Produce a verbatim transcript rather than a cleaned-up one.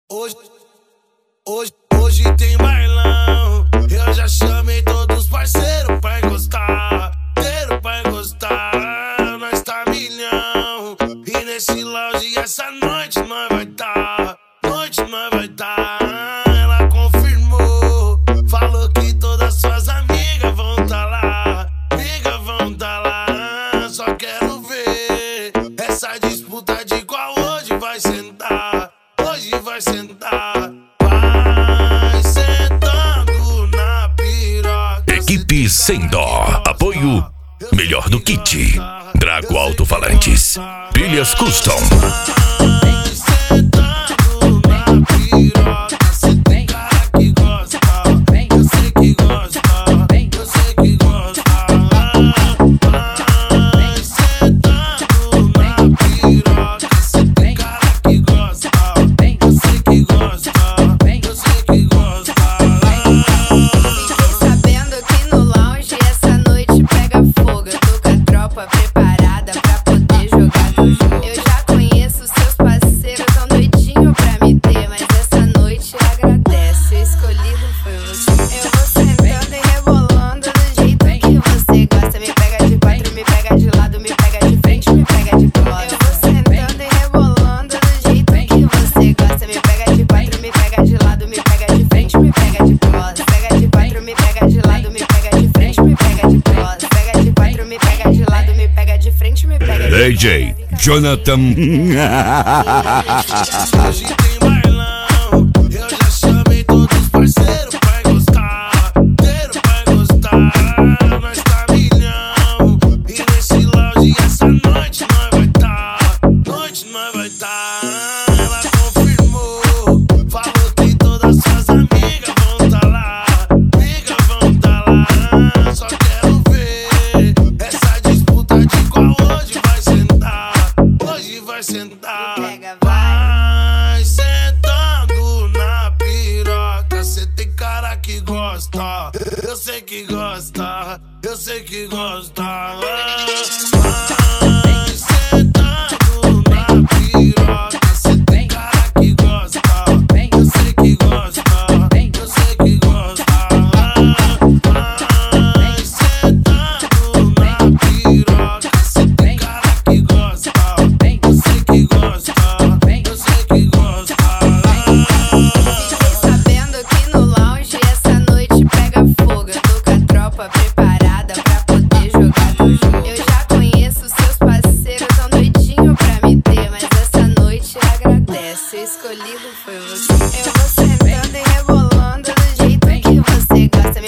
Hoje, hoje, hoje tem bailão. Eu já chamei todos os parceiros pra encostar, inteiro pra encostar. Nós tá milhão. E nesse lounge essa noite nós vai tá, noite nós vai tá. Ela confirmou, falou que todas suas amigas vão tá lá, amigas vão tá lá. Só quero ver essa disputa de qual hoje vai sentar, hoje vai sentar. Vai sentando na piroca. Equipe Sem Dó. Apoio melhor do kit. Drago Alto-Falantes. Pilhas Custom. Sentando na piroca. Cê tem cara que gosta, eu sei que gosta, eu sei que gosta. Vai sentando na piroca. Cê tem cara que gosta, eu sei que gosta, eu sei que gosta. Fiquei sabendo que no lounge essa noite pega fogo. Eu tô com a tropa preparada pra poder jogar no jogo. Eu já conheço seus parceiros, tão doidinho pra me ter, mas essa noite agradece, o escolhido foi você. Eu vou sentando e rebolando do jeito que você gosta. Me pega de quatro, me pega de lado, me pega de frente, me pega de costas. Eu vou sentando e rebolando do jeito que você gosta. Me pega de quatro, me pega de lado, me pega de frente, me pega de costas. Pega de quatro, me pega de lado, me pega de frente, me pega de costas. Pega de quatro, me pega de lado, me pega de frente, me pega de D J Jonathan. Hoje tem bailão. Eu já chamei todos os parceiros pra encostar, inteiro pra encostar. Nós tá milhão. E nesse lounge essa noite nós vai tá, noite nós vai tá. Ela confirmou, falou que todas suas amigas vão tá lá, amigas vão tá lá. Só quero ver essa disputa de qual hoje vai sentar, hoje vai sentar. Pega, vai. Vai sentando na piroca. Cê tem cara que gosta, eu sei que gosta, eu sei que gosta. Vai sentando na piroca. Cê tem cara que gosta, eu sei que gosta, eu sei que gosta. Vai sentando na piroca. Cê tem cara que gosta, eu sei que gosta, eu sei que gosta. Fiquei sabendo que no lounge essa noite pega fogo. Eu tô com a tropa preparada pra poder jogar no jogo. Eu já conheço seus parceiros, tão doidinho pra me ter, mas essa noite agradece, o escolhido foi você. Eu vou sentando e rebolando do jeito que você gosta.